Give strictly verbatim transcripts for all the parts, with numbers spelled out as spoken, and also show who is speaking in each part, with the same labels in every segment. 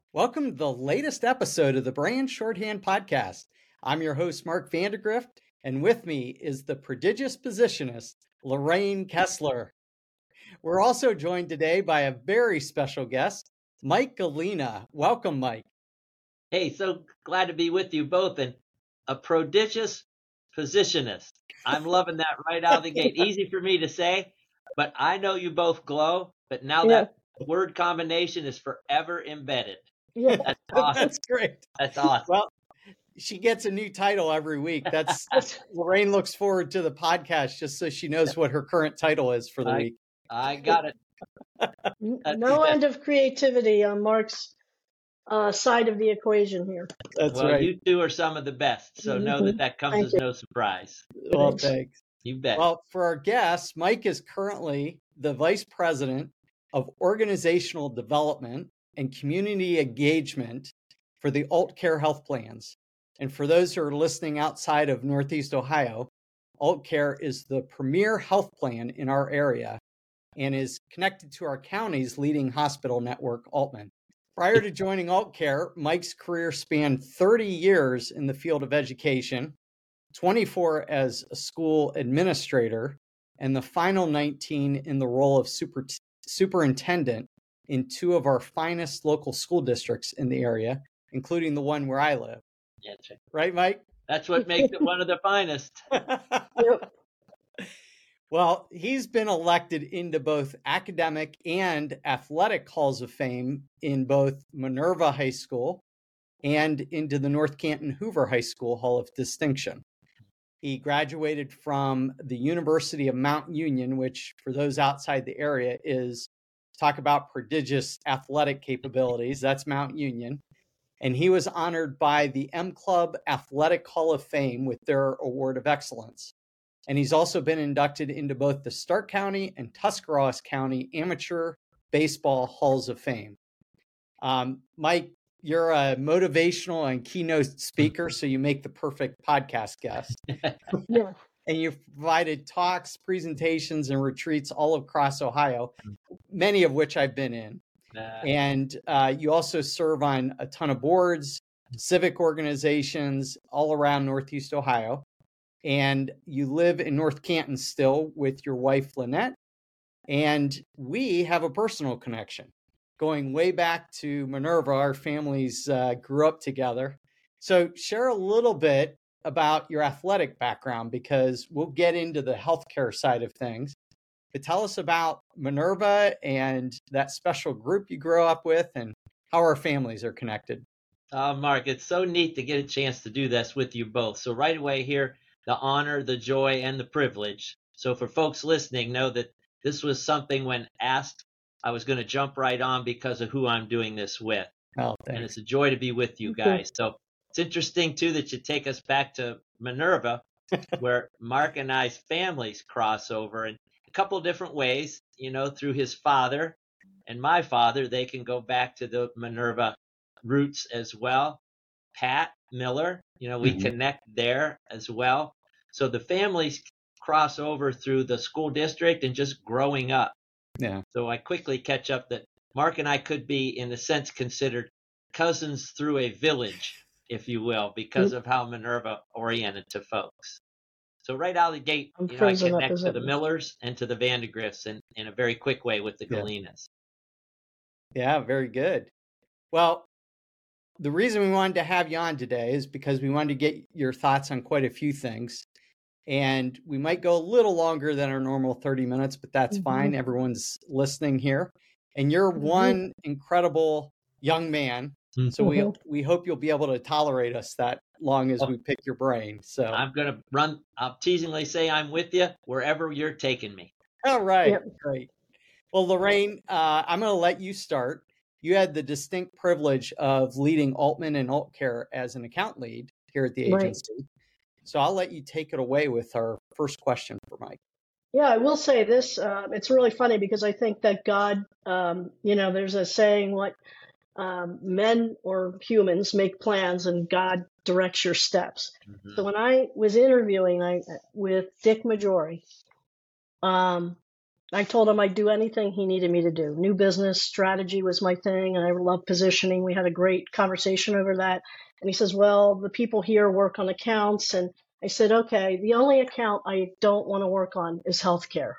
Speaker 1: Welcome to the latest episode of the Brand Shorthand Podcast. I'm your host, Mark Vandergrift, and with me is the prodigious positionist, Lorraine Kessler. We're also joined today by a very special guest, Mike Galena. Welcome, Mike.
Speaker 2: Hey, so glad to be with you both, and a prodigious positionist. I'm loving that right out of the gate. Easy for me to say, but I know you both glow, but now
Speaker 3: Yeah.
Speaker 2: that word combination is forever embedded.
Speaker 3: Yeah.
Speaker 2: That's awesome.
Speaker 1: That's great.
Speaker 2: That's awesome.
Speaker 1: Well, she gets a new title every week. That's Lorraine looks forward to the podcast just so she knows what her current title is for the
Speaker 2: I-
Speaker 1: week.
Speaker 2: I got it.
Speaker 3: N-
Speaker 2: That's
Speaker 3: No
Speaker 2: exact-
Speaker 3: end of creativity on Mark's uh, side of the equation here.
Speaker 1: That's
Speaker 2: well,
Speaker 1: right.
Speaker 2: you two are some of the best, so know that that comes
Speaker 3: Thank
Speaker 2: as
Speaker 3: you.
Speaker 2: no surprise.
Speaker 1: Well,
Speaker 3: Thanks.
Speaker 1: thanks.
Speaker 2: You bet.
Speaker 1: Well, for our guest, Mike is currently the Vice President of Organizational Development and Community Engagement for the Alt Care Health Plans. And for those who are listening outside of Northeast Ohio, Alt Care is the premier health plan in our area and is connected to our county's leading hospital network, Altman. Prior to joining Alt Care, Mike's career spanned thirty years in the field of education, twenty-four as a school administrator, and the final nineteen in the role of super, superintendent in two of our finest local school districts in the area, including the one where I live.
Speaker 2: Yeah, that's right.
Speaker 1: Right, Mike?
Speaker 2: That's what makes it one of the finest.
Speaker 3: Yep.
Speaker 1: Well, he's been elected into both academic and athletic halls of fame in both Minerva High School and into the North Canton Hoover High School Hall of Distinction. He graduated from the University of Mount Union, which for those outside the area is, talk about prodigious athletic capabilities. That's Mount Union. And he was honored by the M Club Athletic Hall of Fame with their Award of Excellence. And he's also been inducted into both the Stark County and Tuscarawas County Amateur Baseball Halls of Fame. Um, Mike, you're a motivational and keynote speaker, so you make the perfect podcast guest.
Speaker 3: Yeah.
Speaker 1: And you've provided talks, presentations, and retreats all across Ohio, many of which I've been in.
Speaker 2: Uh,
Speaker 1: And uh, you also serve on a ton of boards, civic organizations all around Northeast Ohio. And you live in North Canton still with your wife, Lynette. And we have a personal connection going way back to Minerva. Our families uh, grew up together. So share a little bit about your athletic background, because we'll get into the healthcare side of things. But tell us about Minerva and that special group you grew up with and how our families are connected.
Speaker 2: Uh, Mark, it's so neat to get a chance to do this with you both. So right away here, the honor, the joy, and the privilege. So for folks listening, know that this was something when asked, I was going to jump right on because of who I'm doing this with.
Speaker 1: Oh,
Speaker 2: And
Speaker 1: thanks.
Speaker 2: it's a joy to be with you
Speaker 3: Thank you.
Speaker 2: guys. So it's interesting, too, that you take us back to Minerva, where Mark and I's families cross over in a couple of different ways, you know, through his father and my father. They can go back to the Minerva roots as well. Pat Miller, you know, we
Speaker 1: Mhm.
Speaker 2: connect there as well. So the families cross over through the school district and just growing up.
Speaker 1: Yeah.
Speaker 2: So I quickly catch up that Mark and I could be, in a sense, considered cousins through a village, if you will, because of how Minerva oriented to folks. So right out of the gate,
Speaker 3: I'm
Speaker 2: you know, I
Speaker 3: frozen up
Speaker 2: connect
Speaker 3: as
Speaker 2: to the
Speaker 3: ever.
Speaker 2: Millers and to the Vandergrifts in, in a very quick way with the
Speaker 1: Yeah.
Speaker 2: Galenas.
Speaker 1: Yeah, very good. Well, the reason we wanted to have you on today is because we wanted to get your thoughts on quite a few things. And we might go a little longer than our normal thirty minutes, but that's
Speaker 3: Mhm.
Speaker 1: fine. Everyone's listening here. And you're
Speaker 3: Mhm.
Speaker 1: one incredible young man. So we
Speaker 3: Mhm.
Speaker 1: we hope you'll be able to tolerate us that long as
Speaker 2: Oh.
Speaker 1: we pick your brain. So
Speaker 2: I'm going to run, I'll teasingly say I'm with you wherever you're taking me.
Speaker 1: all right,
Speaker 3: Yep.
Speaker 1: great. Well, Lorraine, uh, I'm going to let you start. You had the distinct privilege of leading Altman and Alt Care as an account lead here at the
Speaker 3: Right.
Speaker 1: agency. So I'll let you take it away with our first question for Mike.
Speaker 3: Yeah, I will say this. Uh, it's really funny because I think that God, um, you know, there's a saying like um, men or humans make plans and God directs your steps.
Speaker 2: Mhm.
Speaker 3: So when I was interviewing I, with Dick Majori, um, I told him I'd do anything he needed me to do. New business strategy was my thing, and I love positioning. We had a great conversation over that. And he says, well, the people here work on accounts. And I said, okay, the only account I don't want to work on is healthcare.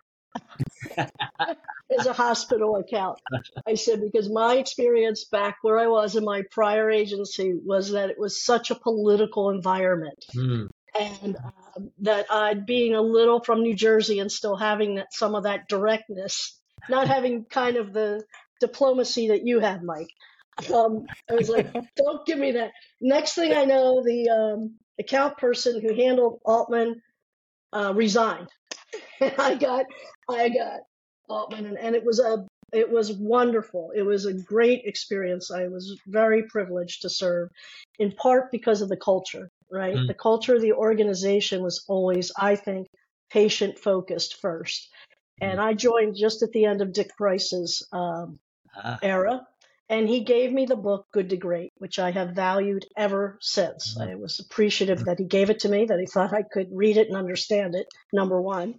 Speaker 3: Is a hospital account. I said, because my experience back where I was in my prior agency was that it was such a political environment.
Speaker 2: Mm.
Speaker 3: And um, that uh, being a little from New Jersey and still having that, some of that directness, not having kind of the diplomacy that you have, Mike. Um, I was like, don't give me that. Next thing I know, the um, account person who handled Altman uh, resigned. And I got, I got Altman, and, and it was a, it was wonderful. It was a great experience. I was very privileged to serve, in part because of the culture. Right.
Speaker 2: Mm.
Speaker 3: The culture of the organization was always, I think, patient focused first.
Speaker 2: Mm.
Speaker 3: And I joined just at the end of Dick Price's um,
Speaker 2: Ah.
Speaker 3: era. And he gave me the book, Good to Great, which I have valued ever since.
Speaker 2: Mm.
Speaker 3: I was appreciative that he gave it to me, that he thought I could read it and understand it, number one.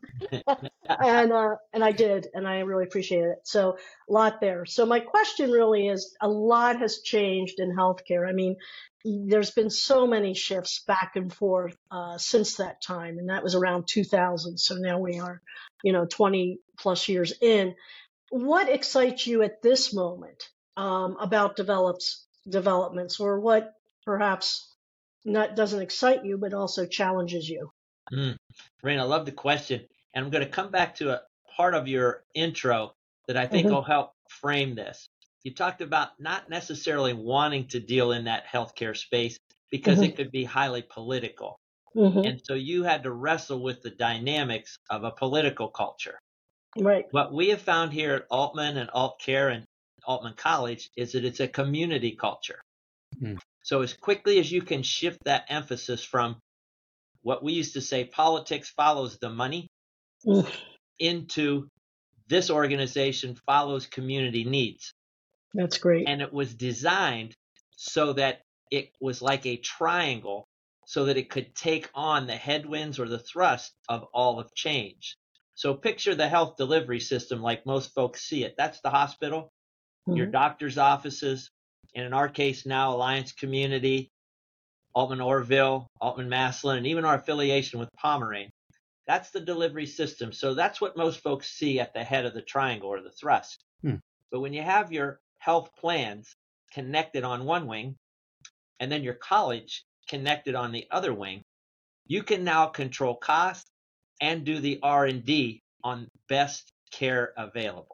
Speaker 3: and uh, and I did, and I really appreciated it. So a lot there. So my question really is, a lot has changed in healthcare. I mean, there's been so many shifts back and forth uh, since that time, and that was around two thousand. So now we are, you know, twenty plus years in. What excites you at this moment um, about develops developments, or what perhaps not doesn't excite you, but also challenges you?
Speaker 2: Mm. Rain, I love the question. And I'm going to come back to a part of your intro that I think
Speaker 3: Mhm.
Speaker 2: will help frame this. You talked about not necessarily wanting to deal in that healthcare space because
Speaker 3: Mhm.
Speaker 2: it could be highly political.
Speaker 3: Mhm.
Speaker 2: And so you had to wrestle with the dynamics of a political culture.
Speaker 3: Right.
Speaker 2: What we have found here at Altman and AltCare and Altman College is that it's a community culture.
Speaker 1: Mm.
Speaker 2: So as quickly as you can shift that emphasis from what we used to say, politics follows the money,
Speaker 3: Mm.
Speaker 2: into this organization follows community needs.
Speaker 3: That's great.
Speaker 2: And it was designed so that it was like a triangle so that it could take on the headwinds or the thrust of all of change. So picture the health delivery system like most folks see it. That's the hospital, your
Speaker 3: Mhm.
Speaker 2: doctor's offices, and in our case now, Alliance Community, Altman Orville, Altman Maslin, and even our affiliation with Pomerane. That's the delivery system. So that's what most folks see at the head of the triangle or the thrust.
Speaker 1: Hmm.
Speaker 2: But when you have your health plans connected on one wing and then your college connected on the other wing, you can now control cost and do the R and D on best care available.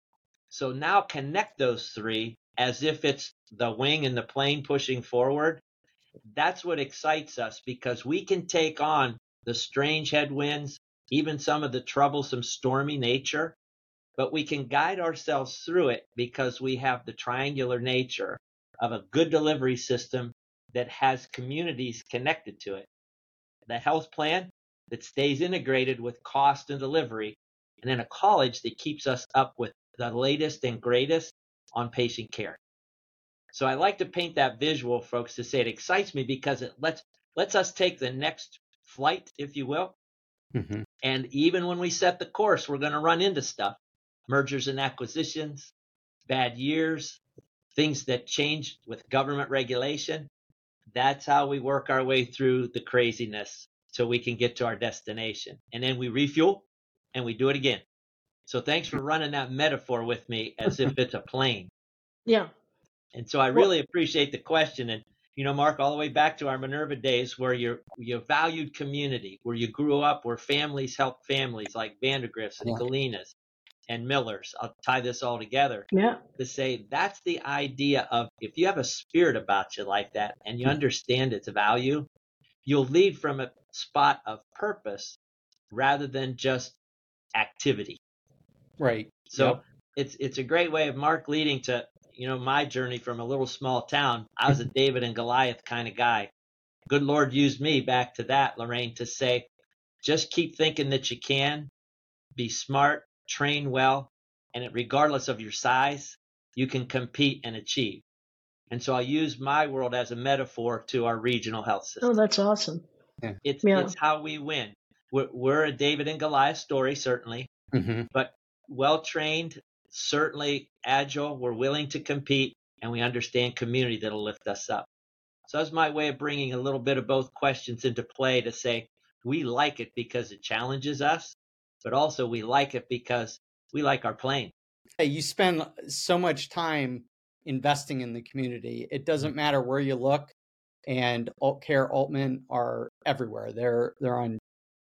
Speaker 2: So now connect those three as if it's the wing and the plane pushing forward. That's what excites us because we can take on the strange headwinds, even some of the troublesome, stormy nature, but we can guide ourselves through it because we have the triangular nature of a good delivery system that has communities connected to it. The health plan that stays integrated with cost and delivery, and then a college that keeps us up with the latest and greatest on patient care. So I like to paint that visual, folks, to say it excites me because it lets lets us take the next flight, if you will.
Speaker 1: Mm-hmm.
Speaker 2: And even when we set the course, we're going to run into stuff, mergers and acquisitions, bad years, things that change with government regulation. That's how we work our way through the craziness so we can get to our destination. And then we refuel and we do it again. So thanks for running that metaphor with me as if it's a plane.
Speaker 3: Yeah.
Speaker 2: And so I
Speaker 3: Well-
Speaker 2: really appreciate the question. And, you know, Mark, all the way back to our Minerva days where you you valued community, where you grew up, where families helped families like Vandergriffs and
Speaker 1: Yeah.
Speaker 2: Galenas and Millers. I'll tie this all together
Speaker 3: Yeah.
Speaker 2: to say that's the idea of if you have a spirit about you like that and you understand its value, you'll lead from a spot of purpose rather than just activity.
Speaker 1: Right.
Speaker 2: So
Speaker 1: Yep.
Speaker 2: it's it's a great way of Mark leading to, you know, my journey from a little small town. I was a David and Goliath kind of guy. Good Lord used me back to that, Lorraine, to say, just keep thinking that you can, be smart, train well, and it, regardless of your size, you can compete and achieve. And so I use my world as a metaphor to our regional health system.
Speaker 3: Oh, that's awesome.
Speaker 2: It's
Speaker 3: Yeah.
Speaker 2: it's how we win. We're, we're a David and Goliath story, certainly,
Speaker 1: Mm-hmm.
Speaker 2: but well trained, certainly agile. We're willing to compete, and we understand community that'll lift us up. So that's my way of bringing a little bit of both questions into play to say we like it because it challenges us, but also we like it because we like our plane.
Speaker 1: Hey, you spend so much time investing in the community. It doesn't matter where you look, and Alt Care, Altman are everywhere. They're they're on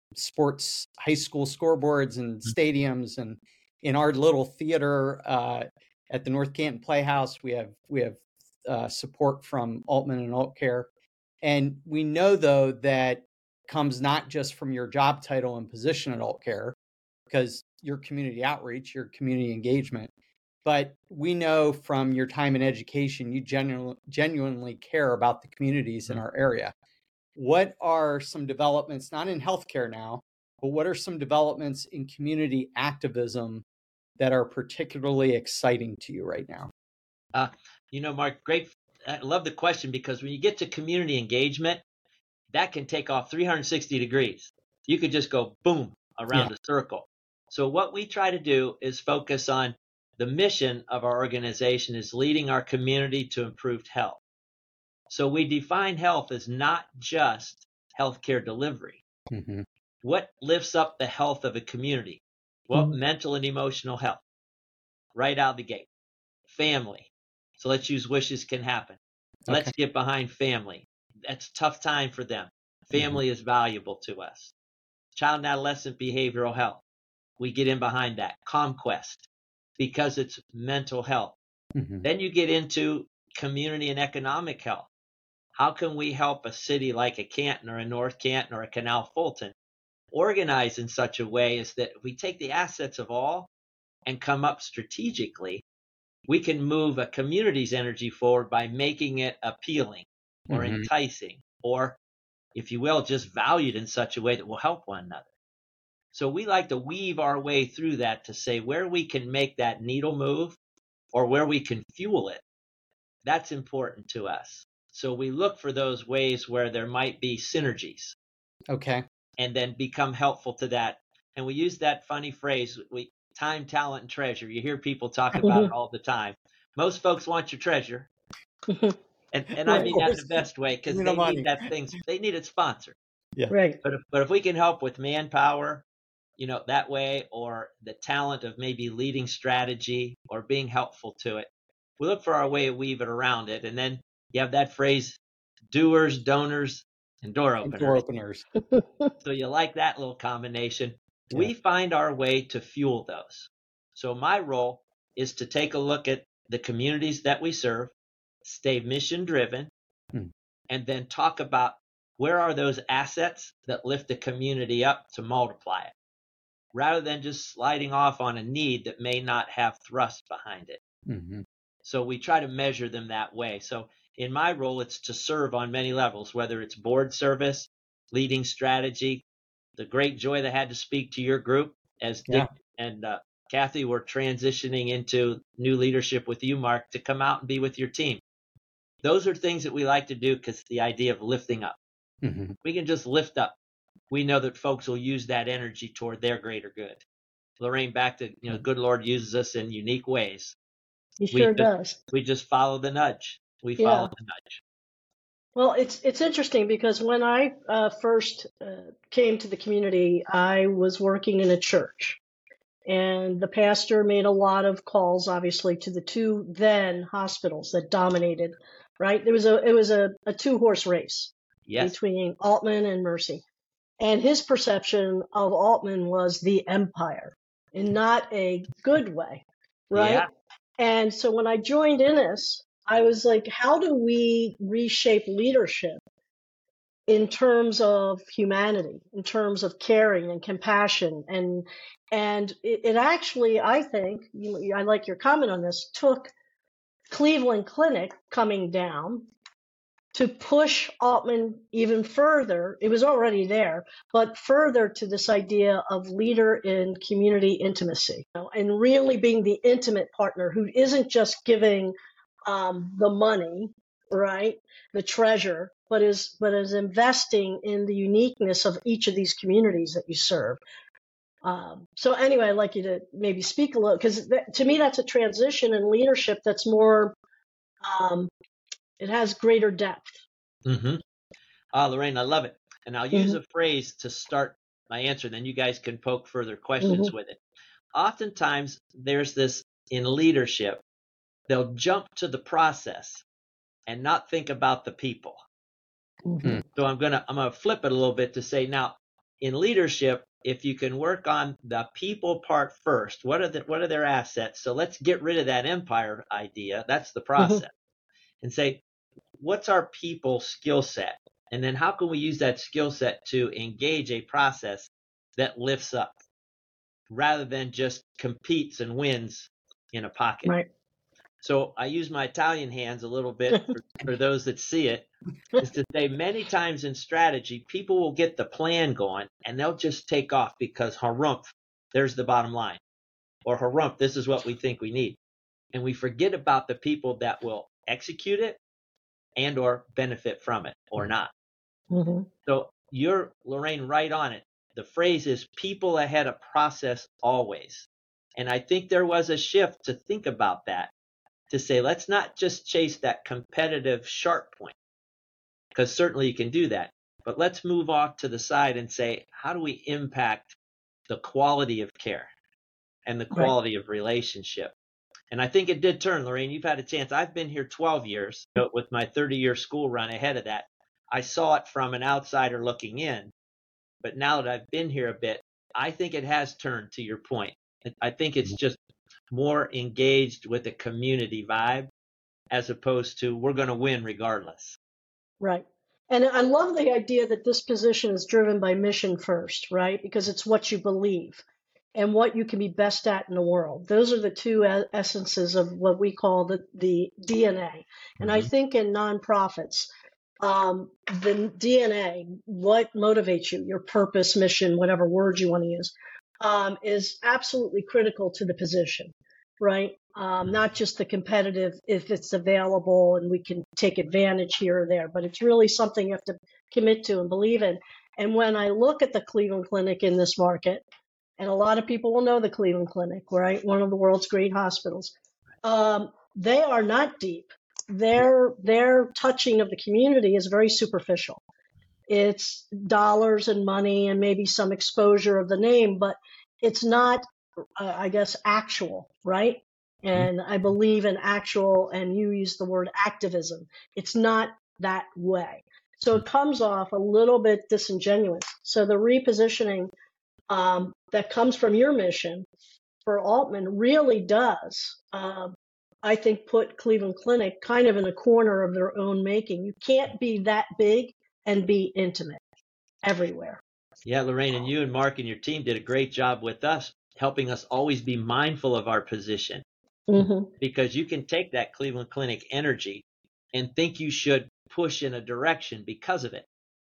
Speaker 1: sports high school scoreboards and stadiums, and in our little theater uh, at the North Canton Playhouse, we have we have uh, support from Altman and Alt Care. And we know, though, that comes not just from your job title and position at Alt Care, because your community outreach, your community engagement, but we know from your time in education, you genuinely, genuinely care about the communities in our area. What are some developments, not in healthcare now, but what are some developments in community activism that are particularly exciting to you right now?
Speaker 2: Uh, you know, Mark, great. I love the question, because when you get to community engagement, that can take off three hundred sixty degrees. You could just go boom around
Speaker 1: Yeah.
Speaker 2: a circle. So what we try to do is focus on the mission of our organization is leading our community to improved health. So we define health as not just healthcare delivery.
Speaker 1: Mm-hmm.
Speaker 2: What lifts up the health of a community? Well,
Speaker 3: Mhm.
Speaker 2: mental and emotional health, right out the gate. Family. So let's use wishes can happen. Let's
Speaker 1: Okay.
Speaker 2: get behind family. That's a tough time for them. Family is valuable to us. Child and adolescent behavioral health. We get in behind that. Conquest, because it's mental health.
Speaker 1: Mm-hmm.
Speaker 2: Then you get into community and economic health. How can we help a city like a Canton or a North Canton or a Canal Fulton organize in such a way as that if we take the assets of all and come up strategically, we can move a community's energy forward by making it appealing or
Speaker 1: Mm-hmm.
Speaker 2: enticing, or, if you will, just valued in such a way that will help one another. So we like to weave our way through that to say where we can make that needle move or where we can fuel it. That's important to us. So we look for those ways where there might be synergies
Speaker 1: Okay.
Speaker 2: and then become helpful to that. And we use that funny phrase, we time, talent, and treasure. You hear people talk about it all the time. Most folks want your treasure. And and I
Speaker 3: Right.
Speaker 2: mean that in the best way, because
Speaker 1: You know,
Speaker 2: they
Speaker 1: money.
Speaker 2: need that thing, they need it sponsored.
Speaker 3: Right.
Speaker 2: But if but if we can help with manpower, you know, that way, or the talent of maybe leading strategy or being helpful to it, we look for our way to weave it around it. And then you have that phrase, doers, donors, and door
Speaker 1: And
Speaker 2: openers.
Speaker 1: door openers.
Speaker 2: So you like that little combination.
Speaker 1: Yeah.
Speaker 2: We find our way to fuel those. So my role is to take a look at the communities that we serve, stay mission driven,
Speaker 1: Hmm.
Speaker 2: and then talk about where are those assets that lift the community up to multiply it, rather than just sliding off on a need that may not have thrust behind it.
Speaker 1: Mm-hmm.
Speaker 2: So we try to measure them that way. So in my role, it's to serve on many levels, whether it's board service, leading strategy. The great joy that I had to speak to your group as Dick
Speaker 1: Yeah.
Speaker 2: and uh, Kathy were transitioning into new leadership with you, Mark, to come out and be with your team. Those are things that we like to do because the idea of lifting up.
Speaker 1: Mm-hmm.
Speaker 2: We can just lift up. We know that folks will use that energy toward their greater good. Lorraine, back to, you know, good Lord uses us in unique ways.
Speaker 3: He
Speaker 2: We
Speaker 3: sure
Speaker 2: just,
Speaker 3: does.
Speaker 2: we just follow the nudge. We
Speaker 3: Yeah.
Speaker 2: follow the nudge.
Speaker 3: Well, it's it's interesting because when I uh, first uh, came to the community, I was working in a church, and the pastor made a lot of calls, obviously, to the two then hospitals that dominated. Right, there was a it was a, a two horse race
Speaker 2: Yes.
Speaker 3: between Altman and Mercy, and his perception of Altman was the empire, in not a good way, right?
Speaker 2: Yeah.
Speaker 3: And so when I joined Innis, I was like, how do we reshape leadership in terms of humanity, in terms of caring and compassion? And and it, it actually, I think, you, I like your comment on this, took Cleveland Clinic coming down to push Altman even further. It was already there, but further to this idea of leader in community intimacy, you know, and really being the intimate partner who isn't just giving um, the money, right, the treasure, but is but is investing in the uniqueness of each of these communities that you serve. Um, so anyway, I'd like you to maybe speak a little, because to me, that's a transition in leadership that's more, um, it has greater depth.
Speaker 2: Mm-hmm. Ah, Lorraine, I love it. And I'll use
Speaker 3: Mhm.
Speaker 2: a phrase to start my answer, then you guys can poke further questions
Speaker 3: Mhm.
Speaker 2: with it. Oftentimes, there's this in leadership, they'll jump to the process and not think about the people.
Speaker 3: Mhm.
Speaker 2: So I'm gonna I'm gonna flip it a little bit to say, now in leadership, if you can work on the people part first, what are the what are their assets? So let's get rid of that empire idea. That's the
Speaker 3: Mhm.
Speaker 2: process. And say, what's our people skill set? And then how can we use that skill set to engage a process that lifts up rather than just competes and wins in a pocket?
Speaker 3: Right.
Speaker 2: So I use my Italian hands a little bit for, for those that see it, is to say many times in strategy, people will get the plan going and they'll just take off because harumph, there's the bottom line. Or harumph, this is what we think we need. And we forget about the people that will execute it and or benefit from it or not.
Speaker 3: Mhm.
Speaker 2: So you're, Lorraine, right on it. The phrase is people ahead of process always. And I think there was a shift to think about that, to say, let's not just chase that competitive sharp point, because certainly you can do that. But let's move off to the side and say, how do we impact the quality of care and the
Speaker 3: Right.
Speaker 2: quality of relationship? And I think it did turn, Lorraine. You've had a chance. I've been here twelve years, but with my thirty-year school run ahead of that. I saw it from an outsider looking in. But now that I've been here a bit, I think it has turned, to your point. I think it's just more engaged with a community vibe as opposed to we're going to win regardless.
Speaker 3: Right. And I love the idea that this position is driven by mission first, right? Because it's what you believe and what you can be best at in the world. Those are the two e- essences of what we call the, the D N A. And I
Speaker 2: Mhm.
Speaker 3: think in nonprofits, um, the D N A, what motivates you, your purpose, mission, whatever word you want to use, um, is absolutely critical to the position, right? Um, not just the competitive, if it's available and we can take advantage here or there, but it's really something you have to commit to and believe in. And when I look at the Cleveland Clinic in this market, and a lot of people will know the Cleveland Clinic, right? One of the world's great hospitals. Um, they are not deep. Their their touching of the community is very superficial. It's dollars and money and maybe some exposure of the name, but it's not, uh, I guess, actual, right? And I believe in actual, and you use the word activism. It's not that way. So it comes off a little bit disingenuous. So the repositioning um, that comes from your mission for Altman really does, uh, I think, put Cleveland Clinic kind of in a corner of their own making. You can't be that big and be intimate everywhere.
Speaker 2: Yeah, Lorraine, and you and Mark and your team did a great job with us, helping us always be mindful of our position,
Speaker 3: Mm-hmm.
Speaker 2: because you can take that Cleveland Clinic energy and think you should push in a direction because of it.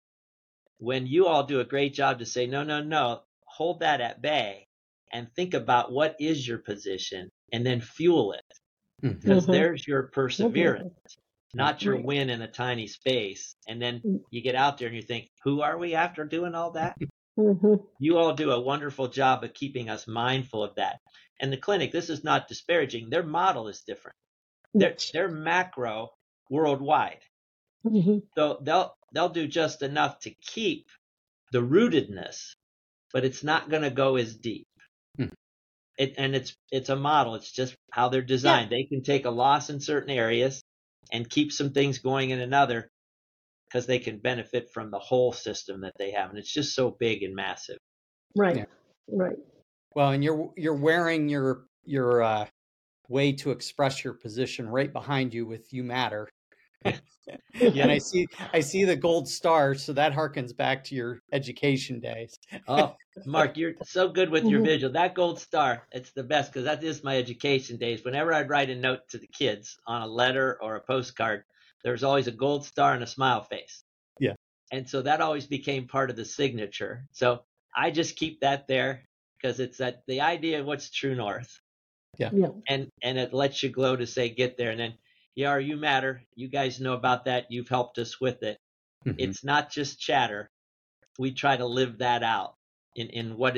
Speaker 2: When you all do a great job to say, no, no, no, hold that at bay and think about what is your position and then fuel it,
Speaker 1: Mhm.
Speaker 2: because
Speaker 3: Mm-hmm.
Speaker 2: there's your perseverance, not your
Speaker 3: Right.
Speaker 2: win in a tiny space. And then
Speaker 3: Mm.
Speaker 2: you get out there and you think, who are we after doing all that?
Speaker 3: Mm-hmm.
Speaker 2: You all do a wonderful job of keeping us mindful of that. And the clinic, this is not disparaging. Their model is different. They're,
Speaker 3: Yes.
Speaker 2: they're macro worldwide.
Speaker 3: Mm-hmm.
Speaker 2: So they'll, they'll do just enough to keep the rootedness, but it's not going to go as deep.
Speaker 1: Hmm.
Speaker 2: It, and it's, it's a model. It's just how they're
Speaker 3: Yeah.
Speaker 2: designed. They can take a loss in certain areas and keep some things going in another, because they can benefit from the whole system that they have. And it's just so big and massive.
Speaker 3: Right.
Speaker 1: Yeah.
Speaker 3: Right.
Speaker 1: Well, and you're you're wearing your your uh, way to express your position right behind you with "You Matter," and I see I see the gold star, so that harkens back to your education days.
Speaker 2: Oh, Mark, you're so good with your
Speaker 3: Mhm.
Speaker 2: visual. That gold star, it's the best, because that is my education days. Whenever I'd write a note to the kids on a letter or a postcard, there's always a gold star and a smile face.
Speaker 1: Yeah.
Speaker 2: And so that always became part of the signature. So I just keep that there because it's that the idea of what's true north.
Speaker 1: Yeah.
Speaker 3: Yeah.
Speaker 2: And and it lets you glow to say get there. And then, yeah, you matter. You guys know about that. You've helped us with it.
Speaker 1: Mhm.
Speaker 2: It's not just chatter. We try to live that out in, in what is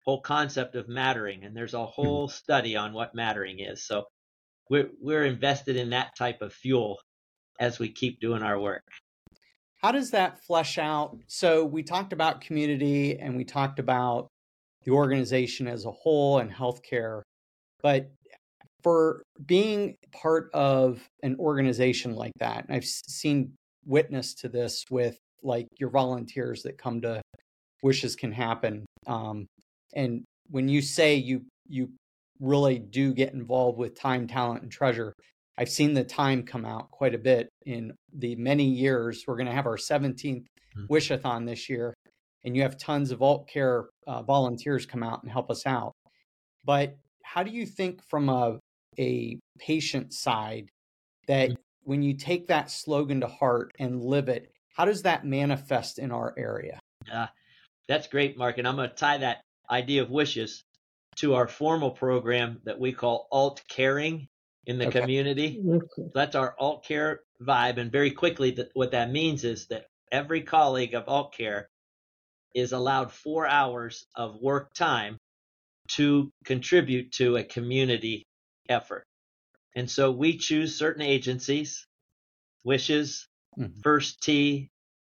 Speaker 2: whole concept of mattering, and there's a whole study on what mattering is. So we're we're invested in that type of fuel as we keep doing our work.
Speaker 1: How does that flesh out? So we talked about community and we talked about the organization as a whole and healthcare, but for being part of an organization like that, I've seen witness to this with like your volunteers that come to Wishes Can Happen. Um, and when you say you you really do get involved with time, talent, and treasure, I've seen the time come out quite a bit in the many years. We're going to have our seventeenth mm-hmm. Wishathon this year, and you have tons of alt care uh, volunteers come out and help us out. But how do you think from a, a patient side that mm-hmm. when you take that slogan to heart and live it, how does that manifest in our area?
Speaker 2: Uh, that's great, Mark. And I'm going to tie that idea of wishes to our formal program that we call Alt Caring in the okay. community. So that's our Alt Care vibe. And very quickly, th- what that means is that every colleague of Alt Care is allowed four hours of work time to contribute to a community effort. And so we choose certain agencies, Wishes, mm-hmm. First Tee,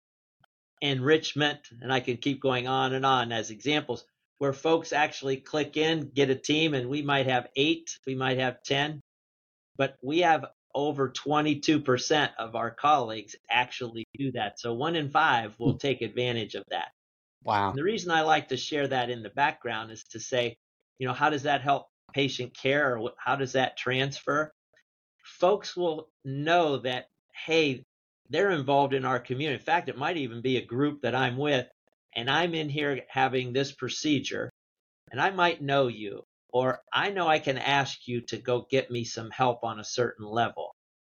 Speaker 2: Enrichment, and I can keep going on and on as examples, where folks actually click in, get a team, and we might have eight, we might have ten, but we have over twenty-two percent of our colleagues actually do that. So one in five will take advantage of that.
Speaker 1: Wow.
Speaker 2: And the reason I like to share that in the background is to say, you know, how does that help patient care, or how does that transfer? Folks will know that, hey, they're involved in our community. In fact, it might even be a group that I'm with, and I'm in here having this procedure, and I might know you, or I know I can ask you to go get me some help on a certain level.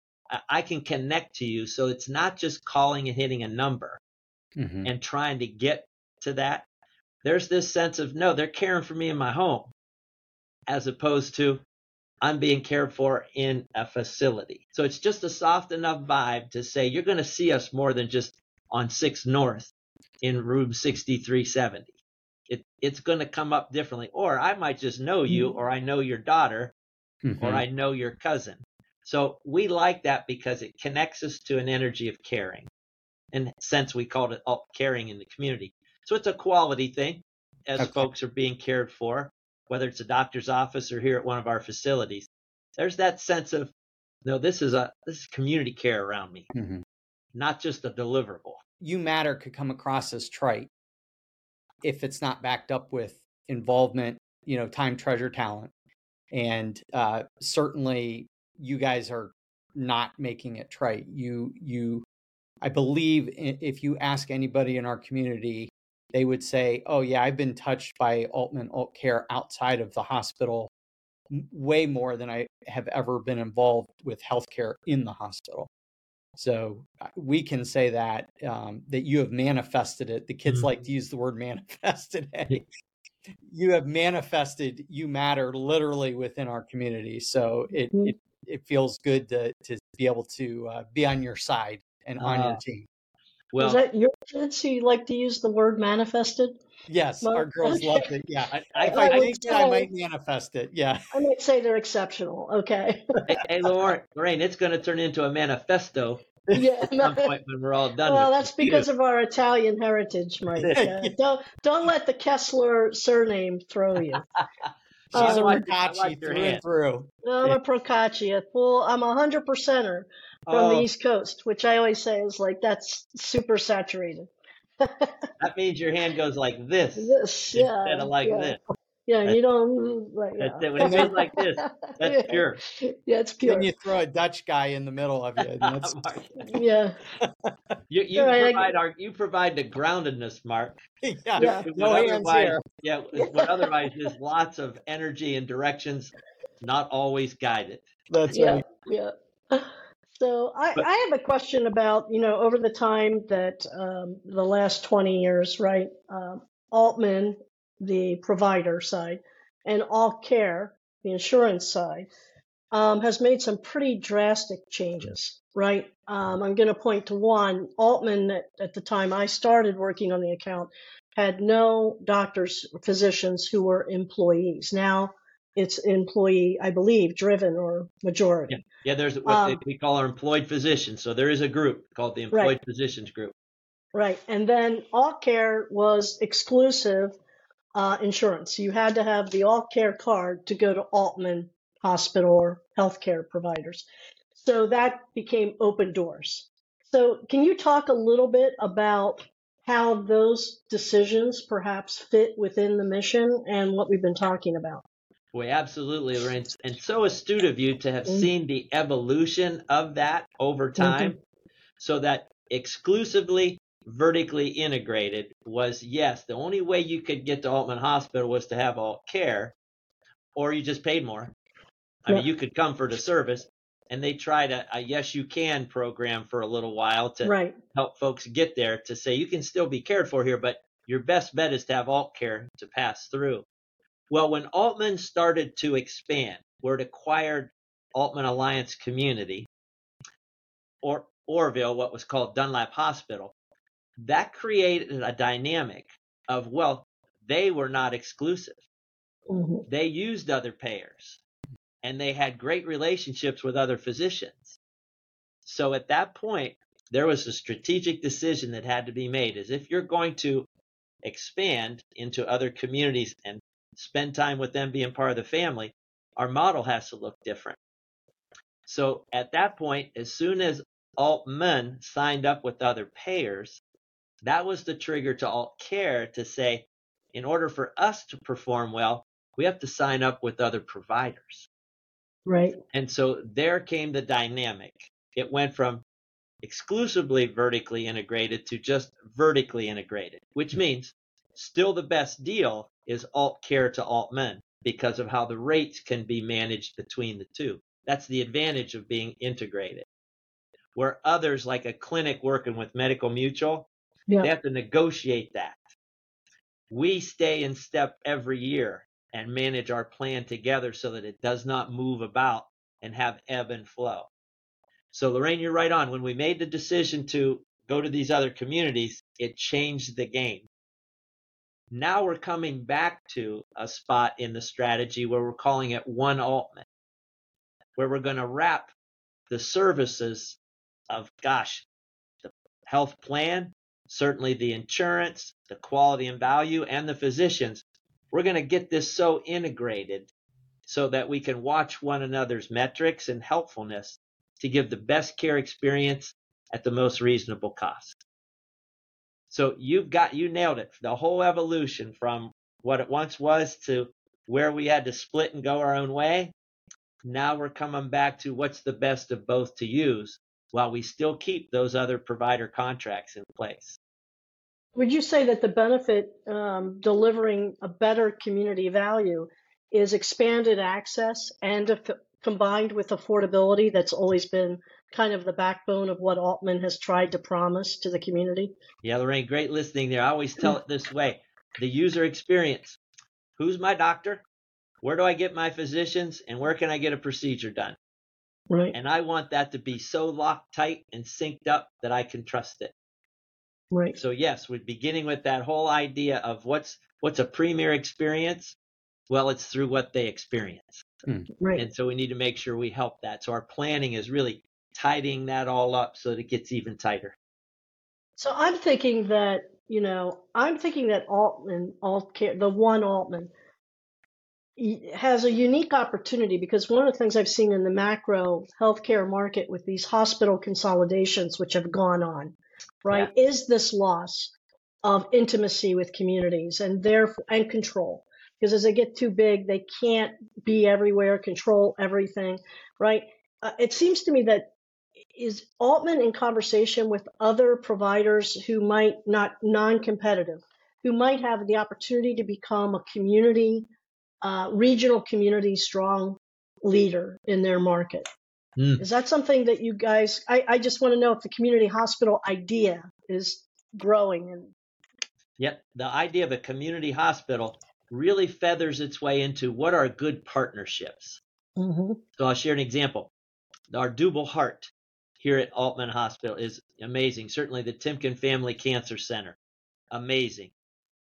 Speaker 2: I can connect to you, so it's not just calling and hitting a number mm-hmm. and trying to get to that. There's this sense of, no, they're caring for me in my home, as opposed to I'm being cared for in a facility. So it's just a soft enough vibe to say you're going to see us more than just on sixth North in room sixty-three seventy. It, it's going to come up differently. Or I might just know you, or I know your daughter, mm-hmm. or I know your cousin. So we like that because it connects us to an energy of caring. And since we called it alt caring in the community. So it's a quality thing as okay. folks are being cared for, whether it's a doctor's office or here at one of our facilities. There's that sense of, no, this is a this is community care around me, mm-hmm. not just a deliverable.
Speaker 1: You matter could come across as trite if it's not backed up with involvement, you know, time, treasure, talent. And uh, certainly you guys are not making it trite. You, you, I believe if you ask anybody in our community, they would say, oh yeah, I've been touched by Altman Alt Care outside of the hospital way more than I have ever been involved with healthcare in the hospital. So we can say that, um, that you have manifested it. The kids mm-hmm. like to use the word manifest today. You have manifested, you matter literally within our community. So it, mm-hmm. it, it feels good to, to be able to uh, be on your side and on uh, your team.
Speaker 3: Well, is that your kids who like to use the word manifested?
Speaker 1: Yes, Mark? Our girls
Speaker 3: okay.
Speaker 1: love it. Yeah, I, I, if
Speaker 3: I,
Speaker 1: I think that I might manifest it. Yeah,
Speaker 3: I might say they're exceptional. Okay.
Speaker 2: hey, hey, Lorraine, Lorraine, it's going to turn into a manifesto.
Speaker 3: Yeah,
Speaker 2: at some point when we're all done.
Speaker 3: Well,
Speaker 2: with
Speaker 3: that's because of our Italian heritage, Mike. Uh, don't don't let the Kessler surname throw you.
Speaker 1: She's um, a Procacci like through and through.
Speaker 3: I'm a Procacci, a full. I'm a hundred percenter from oh. the East Coast, which I always say is like that's super saturated.
Speaker 2: That means your hand goes like this,
Speaker 3: this yeah,
Speaker 2: instead of like
Speaker 3: yeah.
Speaker 2: this.
Speaker 3: Yeah, you don't like
Speaker 2: that's yeah. it. When it goes like this, that's
Speaker 3: yeah.
Speaker 2: pure.
Speaker 3: Yeah, it's pure.
Speaker 1: Then you throw a Dutch guy in the middle of you. That's...
Speaker 3: yeah.
Speaker 2: You you right, provide our you provide the groundedness, Mark.
Speaker 1: Yeah. yeah. No hands here.
Speaker 2: Yeah. What otherwise is lots of energy and directions, not always guided.
Speaker 1: That's
Speaker 3: yeah,
Speaker 1: right.
Speaker 3: Yeah. So I, but, I have a question about, you know, over the time that um, the last twenty years, right? Um, Altman, the provider side, and Alt Care, the insurance side, um, has made some pretty drastic changes, right? Um, I'm going to point to one. Altman, at, at the time I started working on the account, had no doctors, physicians who were employees. Now it's employee, I believe, driven or majority.
Speaker 2: Yeah, yeah there's what
Speaker 3: Um,
Speaker 2: they, we call our employed physicians. So there is a group called the Employed
Speaker 3: right,
Speaker 2: Physicians Group.
Speaker 3: right. And then Alt Care was exclusive uh, insurance. You had to have the Alt Care card to go to Altman Hospital or healthcare providers. So that became open doors. So can you talk a little bit about how those decisions perhaps fit within the mission and what we've been talking about?
Speaker 2: Boy, absolutely, Lorraine. And so astute of you to have seen the evolution of that over time. Mm-hmm. So that exclusively vertically integrated was, yes, the only way you could get to Altman Hospital was to have Alt Care, or you just paid more. I yeah. mean, you could come for the service, and they tried a, a Yes You Can program for a little while to right. help folks get there, to say you can still be cared for here, but your best bet is to have Alt Care to pass through. Well, when Altman started to expand, where it acquired Altman Alliance Community, or Orville, what was called Dunlap Hospital, that created a dynamic of, well, they were not exclusive. Mm-hmm. They used other payers, and they had great relationships with other physicians. So at that point, there was a strategic decision that had to be made, is if you're going to expand into other communities and spend time with them being part of the family, our model has to look different. So at that point, as soon as Altman signed up with other payers, that was the trigger to Alt Care to say, in order for us to perform well, we have to sign up with other providers.
Speaker 3: Right.
Speaker 2: And so there came the dynamic. It went from exclusively vertically integrated to just vertically integrated, which means still the best deal is Alt Care to Altman because of how the rates can be managed between the two. That's the advantage of being integrated. Where others, like a clinic working with Medical Mutual, yeah. they have to negotiate that. We stay in step every year and manage our plan together so that it does not move about and have ebb and flow. So Lorraine, you're right on. When we made the decision to go to these other communities, it changed the game. Now we're coming back to a spot in the strategy where we're calling it One Altman, where we're going to wrap the services of, gosh, the health plan, certainly the insurance, the quality and value, and the physicians. We're going to get this so integrated so that we can watch one another's metrics and helpfulness to give the best care experience at the most reasonable cost. So you've got, you nailed it. The whole evolution from what it once was to where we had to split and go our own way. Now we're coming back to what's the best of both to use while we still keep those other provider contracts in place.
Speaker 3: Would you say that the benefit um, delivering a better community value is expanded access and if, combined with affordability that's always been kind of the backbone of what Altman has tried to promise to the community?
Speaker 2: Yeah, Lorraine, great listening there. I always tell it this way. The user experience. Who's my doctor? Where do I get my physicians? And where can I get a procedure done?
Speaker 3: Right.
Speaker 2: And I want that to be so locked tight and synced up that I can trust it.
Speaker 3: Right.
Speaker 2: So yes, we're beginning with that whole idea of what's what's a premier experience. Well, it's through what they experience.
Speaker 3: Mm. Right.
Speaker 2: And so we need to make sure we help that. So our planning is really tidying that all up so that it gets even tighter.
Speaker 3: So I'm thinking that, you know, I'm thinking that Altman, Alt Care, the One Altman, has a unique opportunity because one of the things I've seen in the macro healthcare market with these hospital consolidations, which have gone on, right, yeah. is this loss of intimacy with communities and therefore and control. Because as they get too big, they can't be everywhere, control everything, right? Uh, it seems to me that is Altman in conversation with other providers who might not non-competitive, who might have the opportunity to become a community, uh, regional community strong leader in their market. Mm. Is that something that you guys, I, I just want to know if the community hospital idea is growing. And
Speaker 2: Yep, the idea of a community hospital really feathers its way into what are good partnerships. Mm-hmm. So I'll share an example. Our Double Heart here at Altman Hospital is amazing. Certainly the Timken Family Cancer Center, amazing.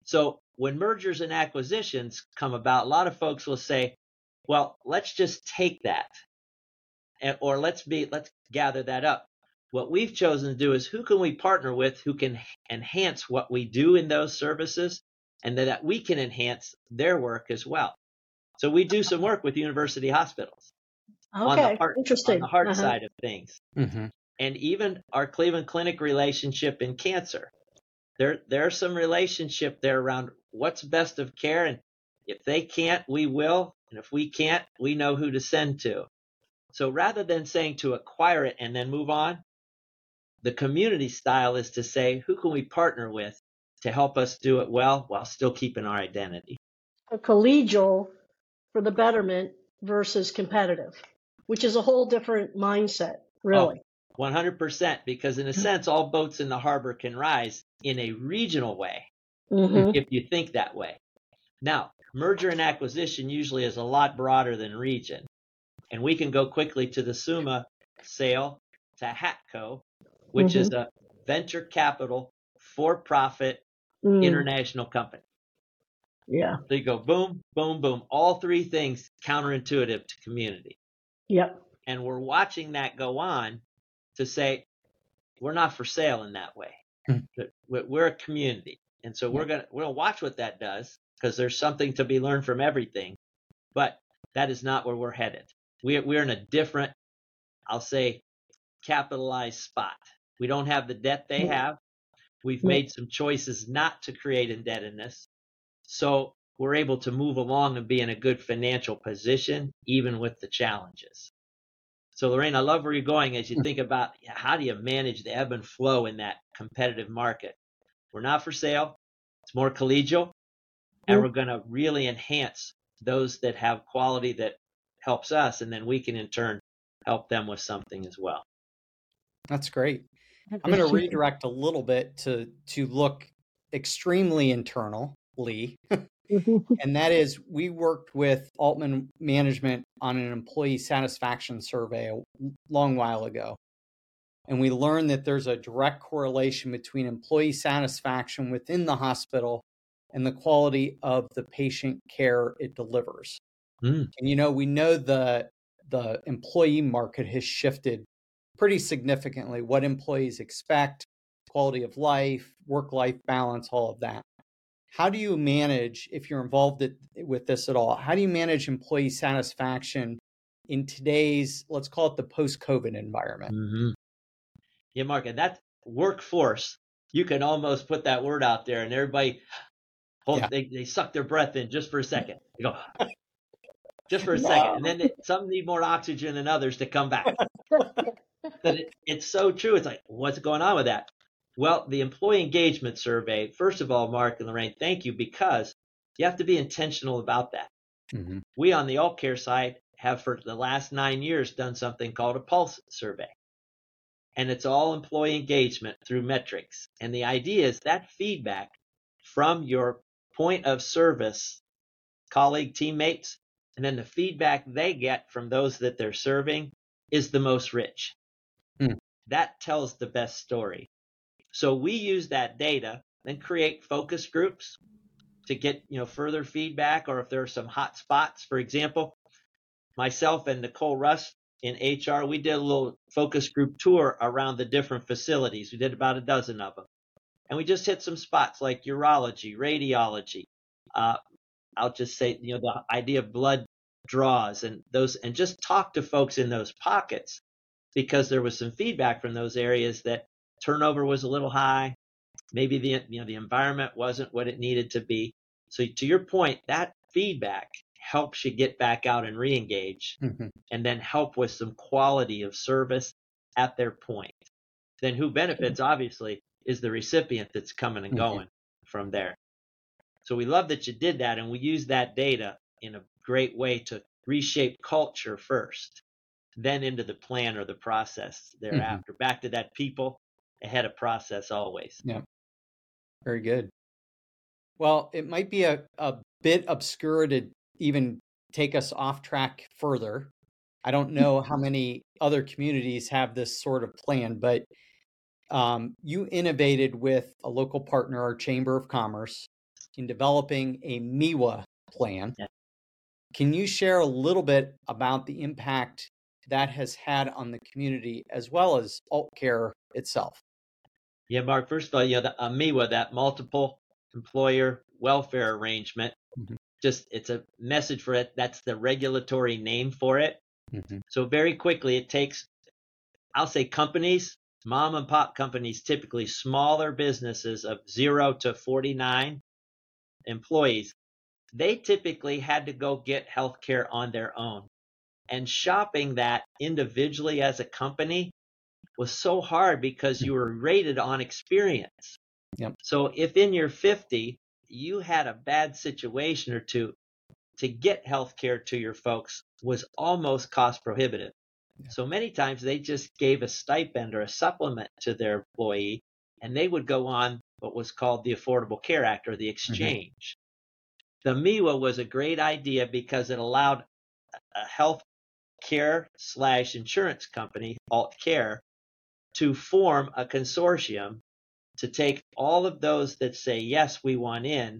Speaker 2: So when mergers and acquisitions come about, a lot of folks will say, well, let's just take that, and, or let's be let's gather that up. What we've chosen to do is, who can we partner with who can enhance what we do in those services, and that we can enhance their work as well. So we do some work with university hospitals on the
Speaker 3: Okay,
Speaker 2: heart on
Speaker 3: interesting.
Speaker 2: the heart
Speaker 3: Uh-huh.
Speaker 2: side of things,
Speaker 1: Mhm.
Speaker 2: and even our Cleveland Clinic relationship in cancer. There there's some relationship there around what's best of care, and if they can't, we will, and if we can't, we know who to send to. So rather than saying to acquire it and then move on, the community style is to say, who can we partner with to help us do it well while still keeping our identity?
Speaker 3: A collegial for the betterment versus competitive, which is a whole different mindset, really.
Speaker 2: Oh, one hundred percent, because in a sense, all boats in the harbor can rise in a regional way,
Speaker 3: Mm-hmm.
Speaker 2: if you think that way. Now, merger and acquisition usually is a lot broader than region, and we can go quickly to the Summa sale to Hatco, which
Speaker 3: Mm-hmm.
Speaker 2: is a venture capital, for-profit
Speaker 3: Mm,
Speaker 2: international company.
Speaker 3: yeah.
Speaker 2: So you go boom, boom, boom, all three things counterintuitive to community.
Speaker 3: Yep.
Speaker 2: And we're watching that go on to say, we're not for sale in that way.
Speaker 1: Mm.
Speaker 2: But we're we're a community. And so we're gonna we're gonna watch what that does, because there's something to be learned from everything. But that is not where we're headed. We're we're in a different, I'll say, capitalized spot. We don't have the debt they have. We've
Speaker 3: Yeah.
Speaker 2: made some choices not to create indebtedness. So we're able to move along and be in a good financial position, even with the challenges. So Lorraine, I love where you're going as you think about, how do you manage the ebb and flow in that competitive market? We're not for sale. It's more collegial, and
Speaker 3: Mhm.
Speaker 2: we're going to really enhance those that have quality that helps us, and then we can in turn help them with something as well.
Speaker 1: That's great. I'm going to redirect a little bit to to look extremely internal, Lee. And that is, we worked with Altman Management on an employee satisfaction survey a long while ago. And we learned that there's a direct correlation between employee satisfaction within the hospital and the quality of the patient care it delivers.
Speaker 2: Mm.
Speaker 1: And, you know, we know the, the employee market has shifted pretty significantly, what employees expect, quality of life, work-life balance, all of that. How do you manage, if you're involved with this at all, how do you manage employee satisfaction in today's, let's call it the post-COVID environment?
Speaker 2: Mm-hmm. Yeah, Mark, and that workforce, you can almost put that word out there and everybody, hold,
Speaker 1: Yeah.
Speaker 2: they, they suck their breath in just for a second. They go, just for a
Speaker 3: No.
Speaker 2: second. And then they, some need more oxygen than others to come back. But it, it's so true. It's like, what's going on with that? Well, the employee engagement survey, first of all, Mark and Lorraine, thank you, because you have to be intentional about that.
Speaker 1: Mm-hmm.
Speaker 2: We on the Alt Care side have for the last nine years done something called a pulse survey. And it's all employee engagement through metrics. And the idea is that feedback from your point of service, colleague, teammates, and then the feedback they get from those that they're serving is the most rich.
Speaker 1: Mm.
Speaker 2: That tells the best story. So we use that data and create focus groups to get, you know, further feedback, or if there are some hot spots. For example, myself and Nicole Russ in H R, we did a little focus group tour around the different facilities. We did about a dozen of them. And we just hit some spots like urology, radiology. Uh, I'll just say, you know, the idea of blood draws and those, and just talk to folks in those pockets, because there was some feedback from those areas that turnover was a little high. Maybe the, you know, the environment wasn't what it needed to be. So to your point, that feedback helps you get back out and re-engage,
Speaker 1: Mm-hmm.
Speaker 2: and then help with some quality of service at their point. Then who benefits, obviously, is the recipient that's coming and going mm-hmm. from there. So we love that you did that, and we use that data in a great way to reshape culture first, then into the plan or the process thereafter. Mm-hmm. Back to that people ahead of process always.
Speaker 1: Yeah. Very good. Well, it might be a, a bit obscure to even take us off track further. I don't know how many other communities have this sort of plan, but um, you innovated with a local partner, our Chamber of Commerce, in developing a M E W A plan.
Speaker 2: Yeah.
Speaker 1: Can you share a little bit about the impact that has had on the community as well as alt care itself?
Speaker 2: Yeah, Mark, first of all, you know, the M E W A, that multiple employer welfare arrangement,
Speaker 1: Mhm.
Speaker 2: just it's a message for it. That's the regulatory name for it.
Speaker 1: Mhm.
Speaker 2: So very quickly, it takes, I'll say companies, mom and pop companies, typically smaller businesses of zero to forty-nine employees. They typically had to go get healthcare on their own. And shopping that individually as a company was so hard because you were rated on experience.
Speaker 1: Yep.
Speaker 2: So if in your fifty, you had a bad situation or two, to get health care to your folks was almost cost prohibitive.
Speaker 1: Yeah.
Speaker 2: So many times they just gave a stipend or a supplement to their employee, and they would go on what was called the Affordable Care Act or the exchange. Mm-hmm. The M E W A was a great idea because it allowed a health care slash insurance company, Alt Care, to form a consortium to take all of those that say, yes, we want in,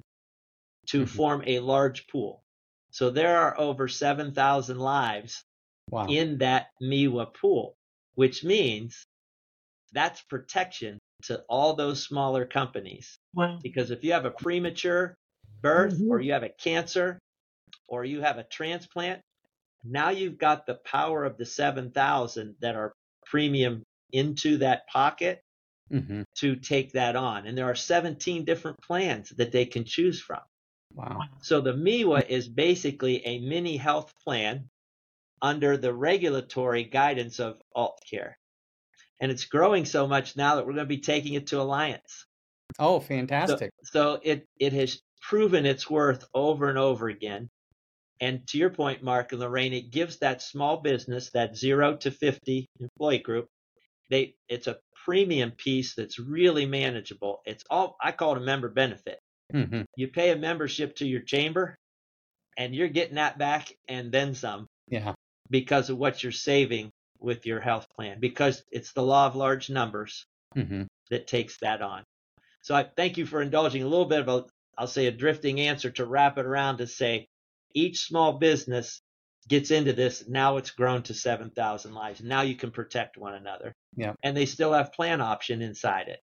Speaker 2: to mm-hmm. form a large pool. So there are over seven thousand lives wow. in that M E W A pool, which means that's protection to all those smaller companies. Wow. Because if you have a premature birth mm-hmm. or you have a cancer or you have a transplant, now you've got the power of the seven thousand that are premium into that pocket mm-hmm. to take that on. And there are seventeen different plans that they can choose from.
Speaker 1: Wow.
Speaker 2: So the M E W A is basically a mini health plan under the regulatory guidance of Alt Care. And it's growing so much now that we're going to be taking it to Alliance.
Speaker 1: Oh, fantastic.
Speaker 2: So, so it, it has proven its worth over and over again. And to your point, Mark and Lorraine, it gives that small business, that zero to fifty employee group, they it's a premium piece that's really manageable. It's all, I call it a member benefit. Mm-hmm. You pay a membership to your chamber and you're getting that back and then some.
Speaker 1: Yeah.
Speaker 2: Because of what you're saving with your health plan, because it's the law of large numbers mm-hmm. that takes that on. So I thank you for indulging a little bit of a, I'll say a drifting answer to wrap it around to say each small business gets into this. Now it's grown to seven thousand lives. Now you can protect one another.
Speaker 1: Yeah.
Speaker 2: And they still have plan option inside it.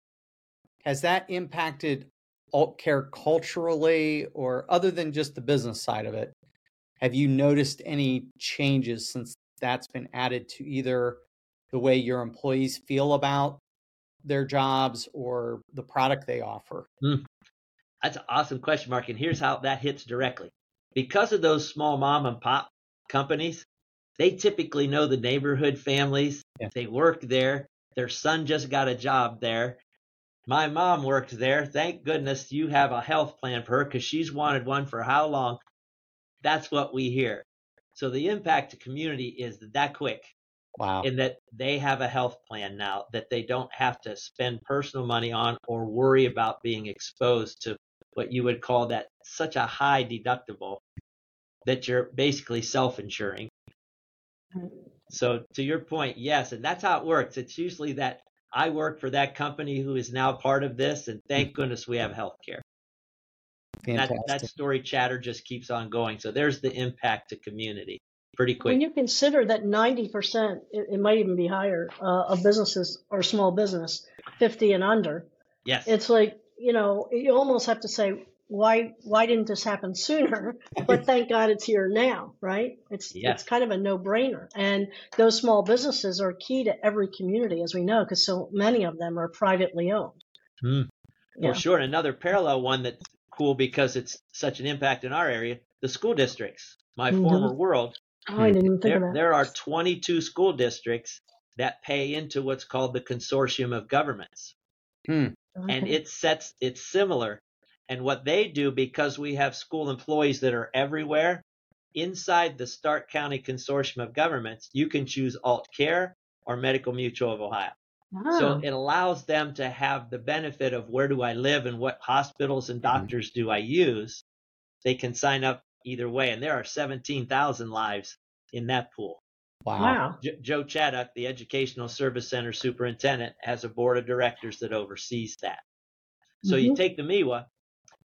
Speaker 1: Has that impacted Alt Care culturally, or other than just the business side of it? Have you noticed any changes since that's been added to either the way your employees feel about their jobs or the product they offer?
Speaker 2: Mm. That's an awesome question, Mark. And here's how that hits directly. Because of those small mom and pop companies, they typically know the neighborhood families. Yeah. They work there. Their son just got a job there. My mom works there. Thank goodness you have a health plan for her because she's wanted one for how long? That's what we hear. So the impact to community is that quick.
Speaker 1: Wow.
Speaker 2: In that they have a health plan now that they don't have to spend personal money on or worry about being exposed to what you would call that such a high deductible that you're basically self-insuring. So to your point, yes, and that's how it works. It's usually that I work for that company who is now part of this, and thank goodness we have healthcare. That, that story chatter just keeps on going. So there's the impact to community pretty quick.
Speaker 3: When you consider that ninety percent, it, it might even be higher, uh, of businesses or small business, fifty and under.
Speaker 2: Yes.
Speaker 3: It's like, you know, you almost have to say, why why didn't this happen sooner? But thank God it's here now, right? It's
Speaker 2: yes.
Speaker 3: it's kind of a no-brainer. And those small businesses are key to every community, as we know, because so many of them are privately owned.
Speaker 2: Hmm.
Speaker 3: Yeah.
Speaker 2: For sure. And another parallel one that's cool because it's such an impact in our area, the school districts, my mm-hmm. former world.
Speaker 3: Oh, I didn't even think
Speaker 2: there,
Speaker 3: of that.
Speaker 2: There are twenty-two school districts that pay into what's called the Consortium of Governments.
Speaker 1: Hmm.
Speaker 3: Okay.
Speaker 2: And it sets, it's similar. And what they do, because we have school employees that are everywhere, inside the Stark County Consortium of Governments, you can choose Alt Care or Medical Mutual of Ohio.
Speaker 3: Oh.
Speaker 2: So it allows them to have the benefit of where do I live and what hospitals and doctors do I use. They can sign up either way. And there are seventeen thousand lives in that pool.
Speaker 1: Wow.
Speaker 3: wow.
Speaker 2: Jo- Joe Chaddock, the Educational Service Center superintendent, has a board of directors that oversees that. So mm-hmm. you take the M E W A,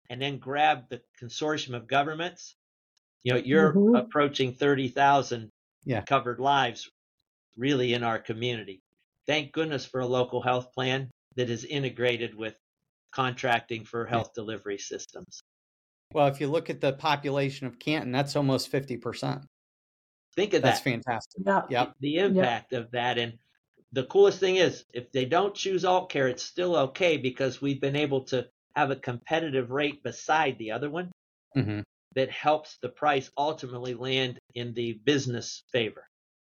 Speaker 2: and then grab the consortium of governments, you know, you're
Speaker 3: hmm
Speaker 2: approaching thirty thousand
Speaker 1: Yeah.
Speaker 2: covered lives really in our community. Thank goodness for a local health plan that is integrated with contracting for
Speaker 1: Yeah.
Speaker 2: health delivery systems.
Speaker 1: Well, if you look at the population of Canton, that's almost fifty percent.
Speaker 2: Think of
Speaker 1: That's
Speaker 2: that,
Speaker 1: fantastic.
Speaker 3: Yeah.
Speaker 1: Yep.
Speaker 2: the
Speaker 3: Yeah.
Speaker 2: impact of that. And the coolest thing is, if they don't choose alt care, it's still okay because we've been able to have a competitive rate beside the other one
Speaker 1: hmm
Speaker 2: that helps the price ultimately land in the business favor.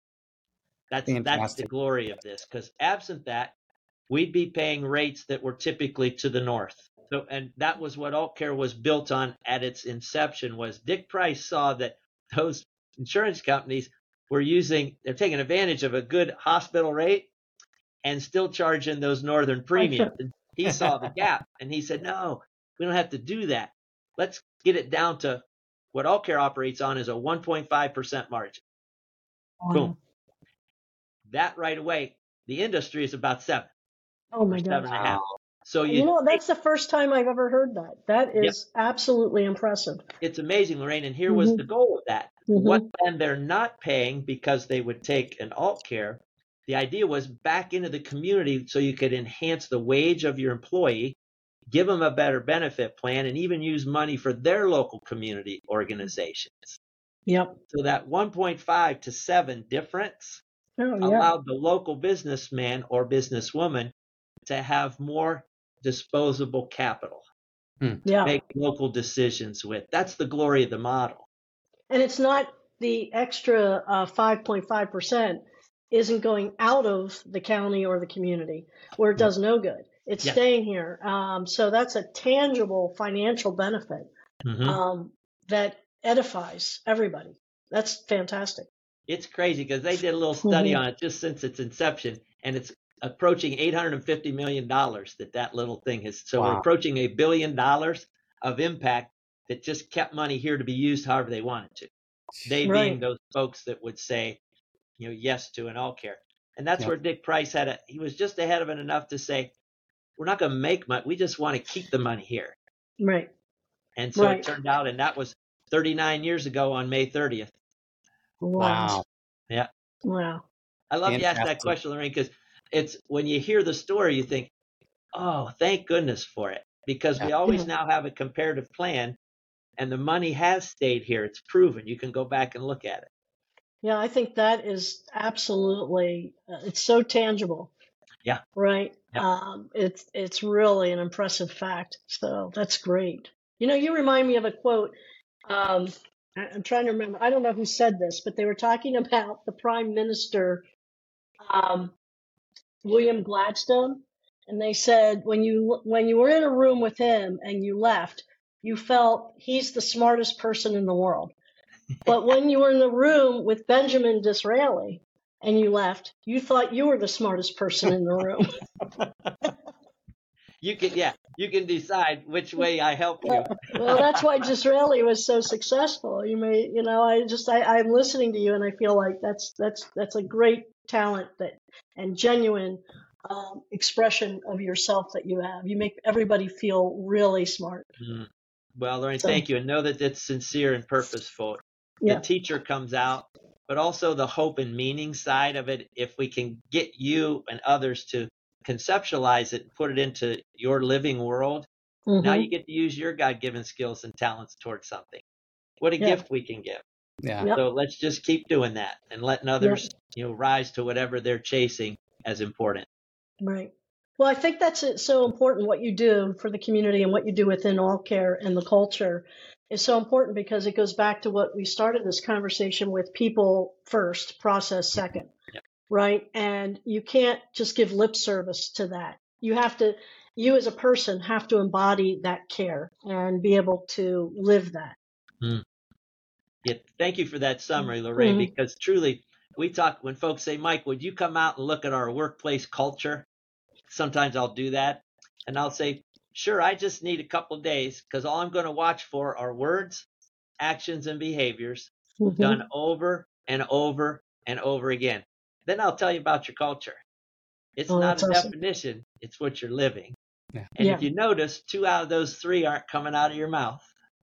Speaker 2: That's that's the
Speaker 1: Fantastic.
Speaker 2: glory of this, because absent that, we'd be paying rates that were typically to the north. So, and that was what alt care was built on at its inception. Was Dick Price saw that those insurance companies were using, they're taking advantage of a good hospital rate and still charging those northern premiums. And he saw the gap, and he said, no, we don't have to do that. Let's get it down to what alt care operates on is a one point five percent margin. Boom.
Speaker 3: Wow.
Speaker 2: That right away, the industry is about seven
Speaker 3: Oh
Speaker 2: or
Speaker 3: my
Speaker 2: seven
Speaker 3: gosh.
Speaker 2: and a half.
Speaker 1: Wow.
Speaker 2: So
Speaker 3: You
Speaker 2: you,
Speaker 3: know, that's the first time I've ever heard that. That
Speaker 2: Yep.
Speaker 3: is absolutely impressive.
Speaker 2: it's amazing, Lorraine. And here was
Speaker 3: hmm
Speaker 2: the goal of that.
Speaker 3: hmm
Speaker 2: What then they're not paying because they would take an alt care. The idea was back into the community so you could enhance the wage of your employee, give them a better benefit plan, and even use money for their local community organizations.
Speaker 3: Yep.
Speaker 2: So that one point five to seven difference
Speaker 3: Oh, yeah.
Speaker 2: allowed the local businessman or businesswoman to have more disposable capital,
Speaker 3: Yeah.
Speaker 2: make local decisions with. That's the glory of the model.
Speaker 3: And it's not the extra uh, five point five percent isn't going out of the county or the community where it
Speaker 1: Yep.
Speaker 3: does no good. It's
Speaker 2: Yeah.
Speaker 3: staying here. Um, so that's a tangible financial benefit
Speaker 2: hmm
Speaker 3: um, that edifies everybody. That's fantastic.
Speaker 2: It's crazy because they did a little study
Speaker 3: hmm
Speaker 2: on it just since its inception, and it's approaching eight hundred fifty million dollars that that little thing has. So we're
Speaker 1: Wow.
Speaker 2: approaching a billion dollars of impact that just kept money here to be used however they wanted to. They being
Speaker 3: Right.
Speaker 2: those folks that would say, you know, yes to an alt care. And that's
Speaker 1: Yep.
Speaker 2: where Dick Price had a, he was just ahead of it enough to say, we're not going to make money. We just want to keep the money here.
Speaker 3: Right.
Speaker 2: And so it
Speaker 3: Right.
Speaker 2: turned out, and that was thirty-nine years ago on May thirtieth.
Speaker 3: Wow.
Speaker 1: Wow.
Speaker 2: Yeah.
Speaker 3: Wow.
Speaker 2: I love you asked that
Speaker 1: Fantastic.
Speaker 2: question, Lorraine, because it's when you hear the story, you think, oh, thank goodness for it. Because
Speaker 1: Yeah.
Speaker 2: we always
Speaker 3: Yeah.
Speaker 2: now have a comparative plan, and the money has stayed here. It's proven. You can go back and look at it.
Speaker 3: Yeah, I think that is absolutely, uh, it's so tangible,
Speaker 2: Yeah.
Speaker 3: right?
Speaker 2: Yeah.
Speaker 3: Um, it's it's really an impressive fact. So that's great. You know, you remind me of a quote. Um, I, I'm trying to remember. I don't know who said this, but they were talking about the Prime Minister, um, William Gladstone, and they said when you when you were in a room with him and you left, you felt he's the smartest person in the world. But when you were in the room with Benjamin Disraeli and you left, you thought you were the smartest person in the room.
Speaker 2: You can, yeah, you can decide which way I help you.
Speaker 3: Well, that's why Disraeli was so successful. You may, you know, I just, I, I'm listening to you and I feel like that's, that's, that's a great talent that and genuine um, expression of yourself that you have. You make everybody feel really smart.
Speaker 2: Mm. Well, Lorraine,
Speaker 3: So,
Speaker 2: thank you. And know that it's sincere and purposeful. The
Speaker 3: yeah,
Speaker 2: teacher comes out, but also the hope and meaning side of it. If we can get you and others to conceptualize it and put it into your living world, now
Speaker 3: hmm
Speaker 2: you get to use your God-given skills and talents towards something. What a
Speaker 3: yeah,
Speaker 2: gift we can give.
Speaker 1: Yeah.
Speaker 3: yep,
Speaker 2: So let's just keep doing that and letting
Speaker 3: yep,
Speaker 2: others, you know, rise to whatever they're chasing as important.
Speaker 3: right. Well, I think that's it, so important what you do for the community and what you do within all care and the culture is so important because it goes back to what we started this conversation with: people first, process second,
Speaker 2: Yep.
Speaker 3: right? And you can't just give lip service to that. You have to, you as a person have to embody that care and be able to live that.
Speaker 2: Mm. Yeah, thank you for that summary, Lorraine,
Speaker 3: hmm
Speaker 2: because truly we talk when folks say, Mike, would you come out and look at our workplace culture? Sometimes I'll do that and I'll say, sure, I just need a couple of days because all I'm going to watch for are words, actions, and behaviors
Speaker 3: hmm
Speaker 2: done over and over and over again. Then I'll tell you about your culture. It's
Speaker 3: Oh,
Speaker 2: not
Speaker 3: that's
Speaker 2: a
Speaker 3: awesome.
Speaker 2: definition, it's what you're living.
Speaker 1: Yeah.
Speaker 2: And
Speaker 3: Yeah.
Speaker 2: if you notice, two out of those three aren't coming out of your mouth.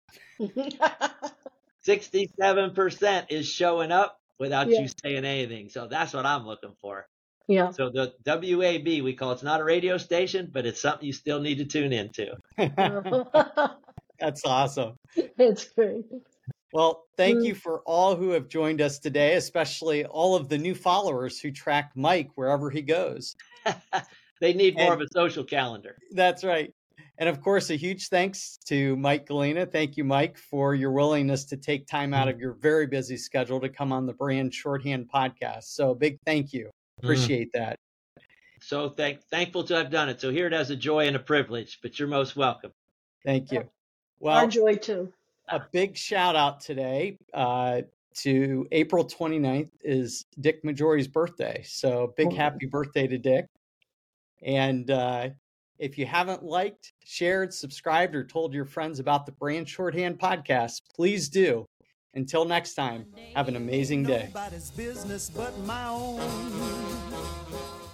Speaker 2: sixty-seven percent is showing up without
Speaker 3: Yeah.
Speaker 2: you saying anything. So that's what I'm looking for.
Speaker 3: Yeah.
Speaker 2: So the W A B, we call it's not a radio station, but it's something you still need to tune into.
Speaker 1: That's awesome.
Speaker 3: It's great.
Speaker 1: Well, thank
Speaker 3: Mm.
Speaker 1: you for all who have joined us today, especially all of the new followers who track Mike wherever he goes.
Speaker 2: They need more
Speaker 1: And-
Speaker 2: of a social calendar.
Speaker 1: That's right. And of course, a huge thanks to Mike Galena. Thank you, Mike, for your willingness to take time out of your very busy schedule to come on the Brand Shorthand podcast. So a big thank you. Appreciate that.
Speaker 2: So thank, thankful to have done it. So hear it as a joy and a privilege, but you're most welcome.
Speaker 1: Thank you.
Speaker 3: Our
Speaker 1: Well,
Speaker 3: joy too.
Speaker 1: a big shout out today uh, to April twenty-ninth is Dick Majori's birthday. So big
Speaker 3: Oh.
Speaker 1: happy birthday to Dick. And uh, if you haven't liked, shared, subscribed, or told your friends about the Brand Shorthand podcast, please do. Until next time, have an amazing day.
Speaker 4: Nobody's business but my own.